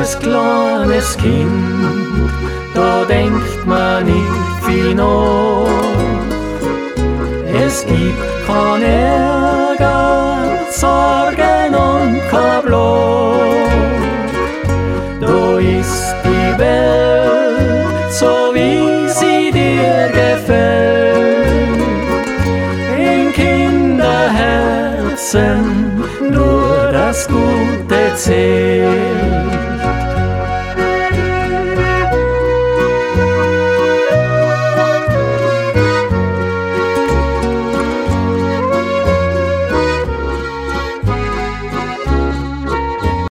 als kleines Kind, da denkt man nicht viel nach. Es gibt kein Ärger, Sorgen und kein Blag. Da ist die Welt so, wie sie dir gefällt. In Kinderherzen nur das Gute zählt.